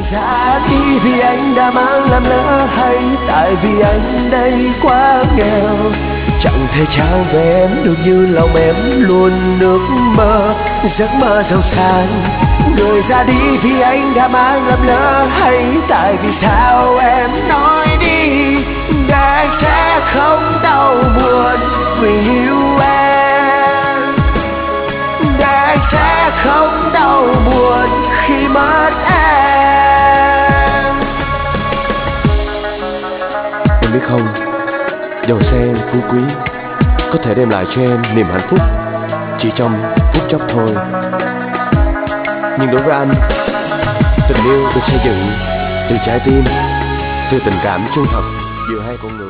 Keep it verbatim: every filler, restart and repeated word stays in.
ra đi vì anh đã mang làm lỡ, hay tại vì anh đây quá nghèo, chẳng thể trao về em được như lòng em luôn ước mơ. Giấc mơ giàu sang người ra đi vì anh đã mang làm lỡ, hay tại vì sao em nói đi để anh sẽ không đau buồn vì yêu em, để anh sẽ không đau buồn khi mất em. Em biết không, giàu sang phú quý có thể đem lại cho em niềm hạnh phúc chỉ trong phút chốc thôi, nhưng đối với anh, tình yêu được xây dựng từ trái tim, từ tình cảm chân thật giữa hai con người.